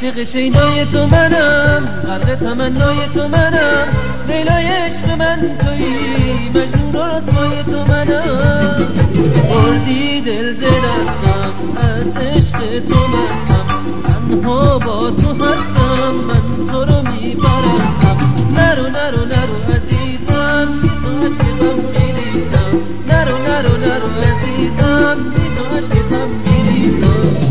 عاشق شیدای تو منم، غرق تمنای تو منم، لیلای عشق من تویی، مجنون و رسوای تو منم. بردی دل ز دستم، از عشق تو مستم، تنها با تو هستم، من تو رو میپرستم. نرو نرو نرو عزیزم، بی تو عشق غم میریزم. نرو نرو نرو عزیزم، بی تو عشق غم میریزم.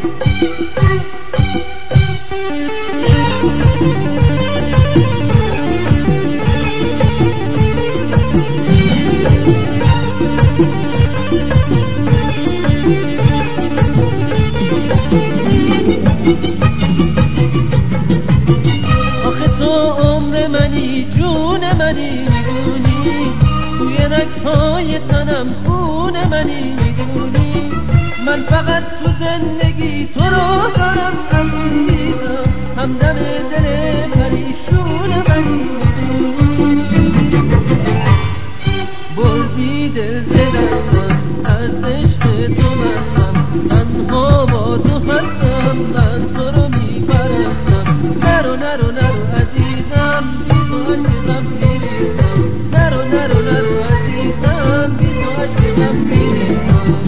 آخه تو عمر منی، جون منی، میدونی توی رگ‌های تنم خون منی، میدونی من فقط تو زندگی تو رو دارم عزیزم، همدم دل پریشون منی، میدونی بردی دل ز دستم، از عشق تو مستم، تنها با تو هستم، من تو رو میپرستم. نرو نرو نرو عزیزم، بی تو عشق غم میریزم. نرو نرو نرو عزیزم، بی تو عشق غم میریزم.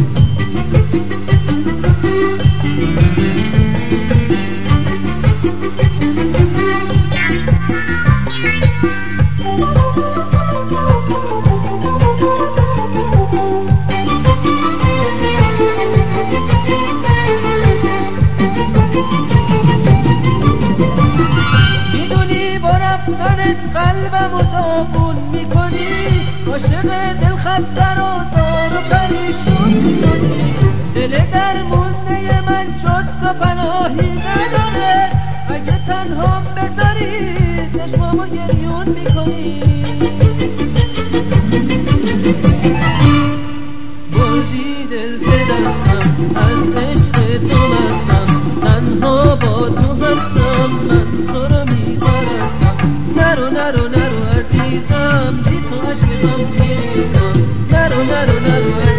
قلبم و داغون میکنی، عاشق دل خسته رو زار و پریشون میکنی. دل درمونده من جز تو پناهی نداره، اگه تنها بذاری چشمامو گریون میکنی. بردی دل ز دستم، از عشق تو مستم، تنها با تو هستم، من تو رو میپرستم. نرو نرو نرو عزیزم، بی تو عشق غم میریزم. نرو نرو نرو